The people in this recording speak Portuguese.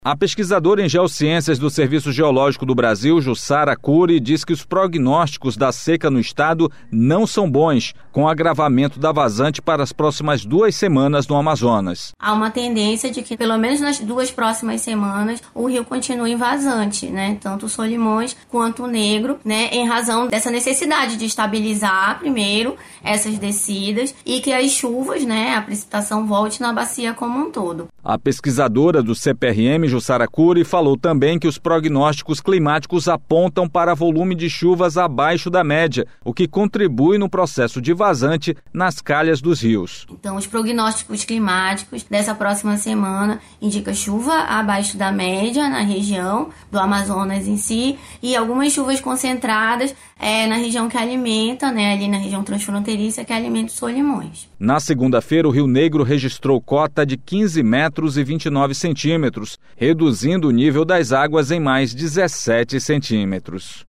A pesquisadora em geociências do Serviço Geológico do Brasil, Jussara Cury, diz que os prognósticos da seca no estado não são bons, com o agravamento da vazante para as próximas 2 semanas no Amazonas. Há uma tendência de que, pelo menos nas 2 próximas semanas, o rio continue vazante, né? Tanto o Solimões quanto o Negro, né? Em razão dessa necessidade de estabilizar, primeiro, essas descidas e que as chuvas, né? A precipitação volte na bacia como um todo. A pesquisadora do CPRM, Jussara Cury, falou também que os prognósticos climáticos apontam para volume de chuvas abaixo da média, o que contribui no processo de vazante nas calhas dos rios. Então, os prognósticos climáticos dessa próxima semana indicam chuva abaixo da média na região do Amazonas em si e algumas chuvas concentradas na região que alimenta, né, ali na região transfronteiriça que alimenta os Solimões. Na segunda-feira, o Rio Negro registrou cota de 15 metros e 29 centímetros, reduzindo o nível das águas em mais 17 centímetros.